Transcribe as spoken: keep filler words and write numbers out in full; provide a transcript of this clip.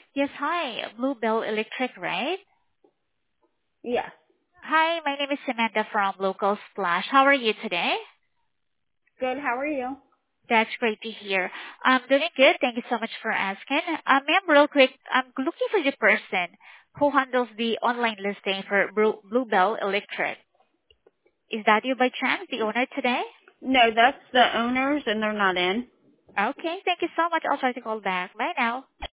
Yes, hi. Bluebell Electric, right? Yes. Hi, my name is Samantha from Local Splash. How are you today? Good. How are you? That's great to hear. I'm doing good. Thank you so much for asking. Uh, ma'am, real quick, I'm looking for the person who handles the online listing for Blu- Bluebell Electric. Is that you by chance, the owner today? No, that's the owners, and they're not in. Okay, thank you so much. I'll try to call back. Bye now.